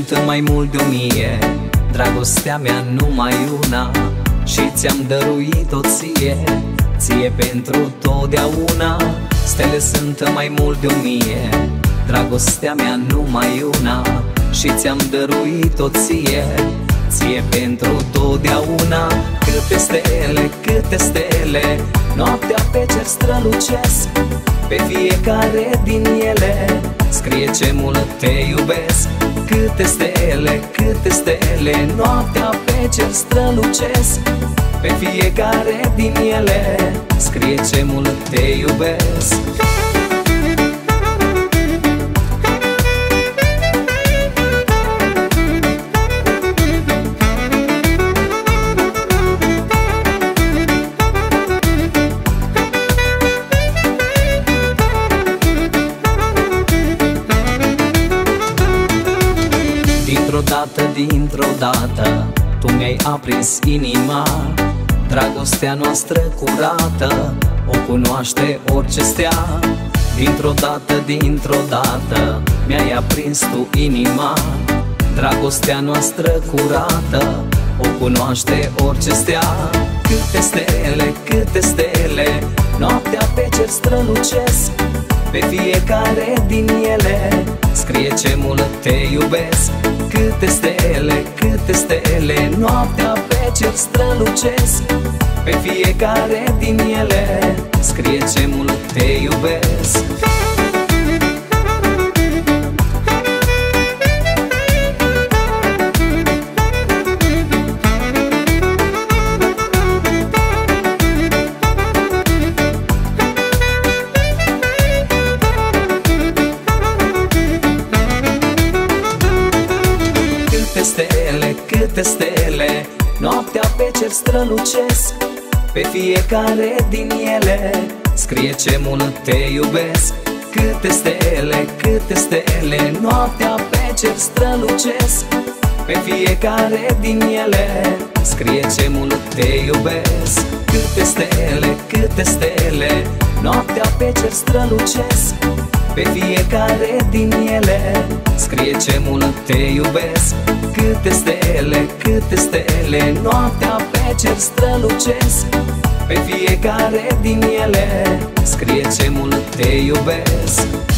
sunt mai mult de 1000, dragostea mea numai una, și ți-am dăruit-o ție, ție pentru totdeauna. Stele sunt mai mult de 1000, dragostea mea numai una, și ți-am dăruit-o ție, ție pentru totdeauna. Câte stele, noaptea pe cer strălucesc, pe fiecare din ele scrie ce mult te iubesc. Câte stele, noaptea pe cer strălucesc, pe fiecare din ele scrie ce mult te iubesc. Dintr-o dată, tu mi-ai aprins inima, dragostea noastră curată o cunoaște orice stea. Dintr-o dată, mi-ai aprins tu inima, dragostea noastră curată o cunoaște orice stea. Câte stele, noaptea pe cer strălucesc, pe fiecare din ele scrie ce mult te iubesc. Câte stele, noaptea pe cer strălucesc, pe fiecare din ele scrie ce mult te iubesc. Câte stele, noaptea pe cer strălucesc, pe fiecare din ele scrie ce mult te iubesc. Câte stele, noaptea pe cer strălucesc, pe fiecare din ele scrie ce mult te iubesc. Câte stele, noaptea pe cer strălucesc, pe fiecare din ele scrie ce mult te iubesc. Câte stele, noaptea pe cer strălucesc, pe fiecare din ele scrie ce mult te iubesc.